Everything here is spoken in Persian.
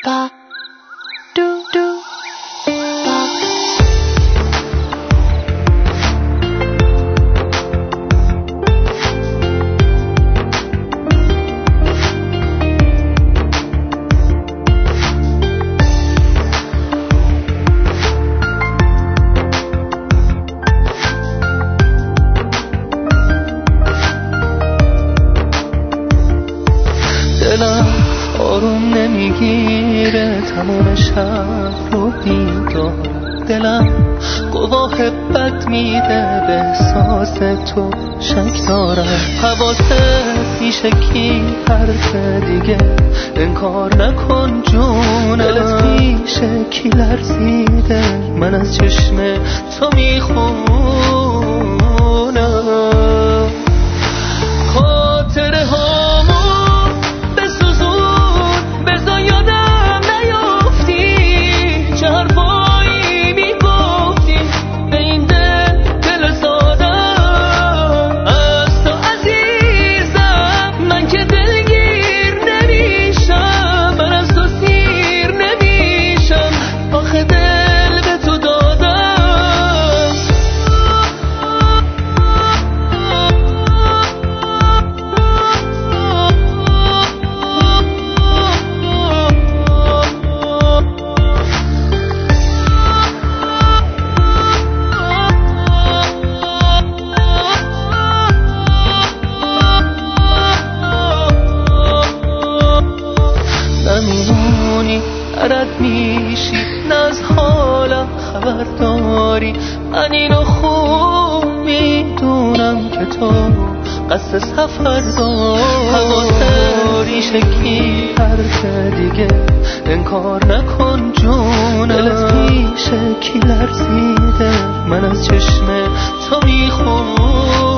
ba do do ba. دلم آروم نمیگیره تمام شب رو بیدار، دلم گواه بد میده به احساس تو شک دارم. حواست پیش کی حرف دیگه انکار نکن جونم، دلت پیش کی لرزیده من از چشم تو میخونم. خاطره هامون بسوزون بزا یادم نیافتی، چه حرفایی میگفتیم به این دل سادم. از تو عزیزم من که دلگیر نمیشم، من از تو سیر نمیشم، آخه دل به تو دادم. نمیمونی رد میشی نه از حالم خبر داری، من اینو خوب میدونم که تو قصد سفر داری. حواست ریش کی حرف دیگه انکار نکن جونم، دلت پیش کی لرزیده من از چشم تو میخونم.